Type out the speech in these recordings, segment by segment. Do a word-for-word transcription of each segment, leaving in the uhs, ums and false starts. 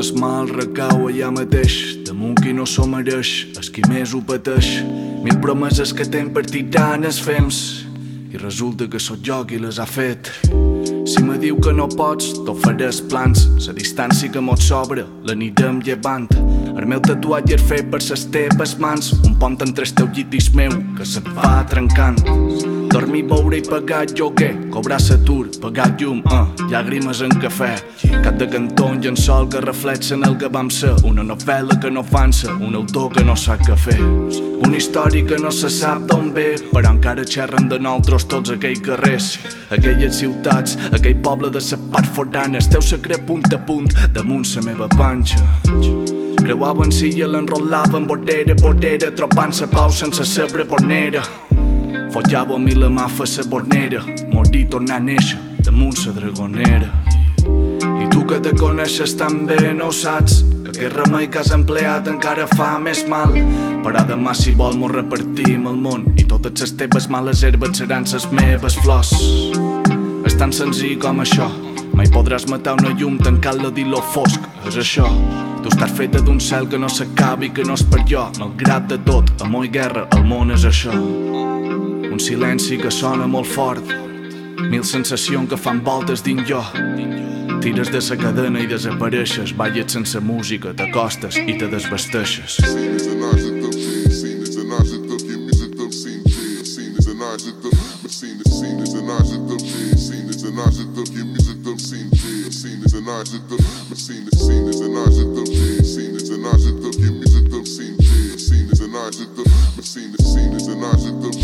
es mal recau allà mateix, damunt qui no s'ho mereix, és qui més ho pateix. Mil promeses que ten per tiranes fems i resulta que sóc jo qui les ha fet. Si me diu que no pots, t'oferé els plans, la distància que mos sobra l'anirem llevant. El meu tatuatge és fet per les teves mans, un pont entre el teu llit i el meu que se't va trencant. Dormir, beure i pagar lloguer, cobrar l'atur, pagar llum, uh, llàgrimes en cafè, cap de cantó, un llençol que reflexen el que vam ser, una novel·la que no avança, un autor que no sap què fer, una història que no se sap d'on ve, però encara xerren de nosaltres tots aquells carrers, aquelles ciutats, aquell poble de les parts foranes, teu secret punt a punt damunt la meva panxa. Creuaven silla, l'enrotlaven bordera, bordera, trobant la pau sense saber on era. Follàvem i la mà fa sa bornera, morir tornar a néixer damunt sa dragonera. I tu que te coneixes tan bé no saps que aquest remei que has empleat encara fa més mal. Però demà si vol mos repartim el món i totes les teves males herbes seran les meves flors. És tan senzill com això, mai podràs matar una llum tancant-la dins lo fosc, és això. Tu estàs feta d'un cel que no s'acaba i que no és per jo, malgrat de tot, amor i guerra, el món és això. Un silenci que sona molt fort, mil sensacions que fan voltes dins jo. Tires de sa cadena i desapareixes, balles sense música, t'acostes i te desvesteixes.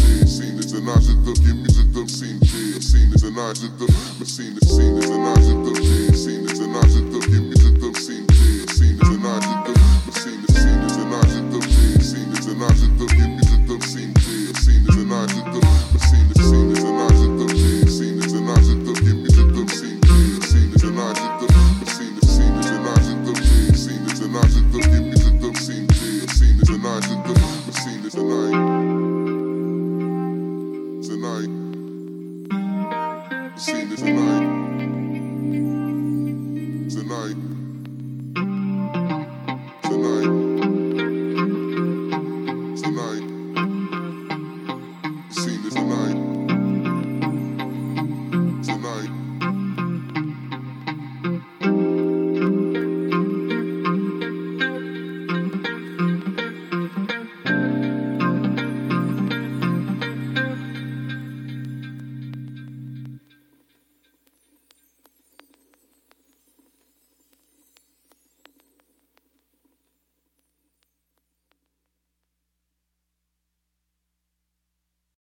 Seen as an object of, seen as an object of, seen as seen as an object of.